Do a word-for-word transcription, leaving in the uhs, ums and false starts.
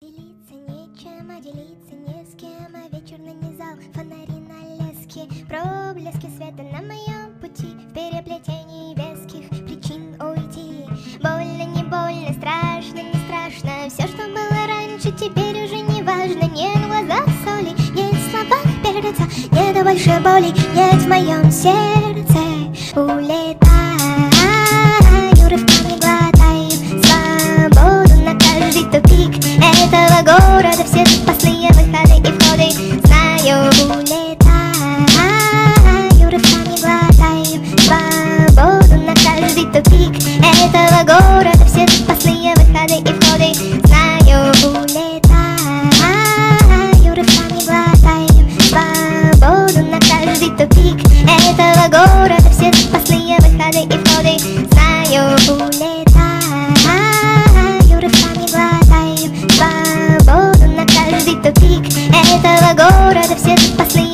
Делиться нечем, а делиться не с кем, а вечер нанизал фонари на леске. Проблески света на моем пути, в переплетении веских причин уйти. Больно, не больно, страшно, не страшно, все, что было раньше, теперь уже не важно. Нет в глазах соли, нет в словах перца, нет больше боли, нет в моем сердце. Улетаю, рывками глотаю свободу на каждый тупик этого города, все запасные выходы и входы знаю. Улетаю, рывками глотаю свободу на каждый тупик этого города, все запасные выходы и входы знаю. Улетаю, рывками глотаю свободу на каждый тупик этого города, все запасные выходы и входы знаю. Улетаю, рывками глотаю свободу на каждый тупик этого города, все запасные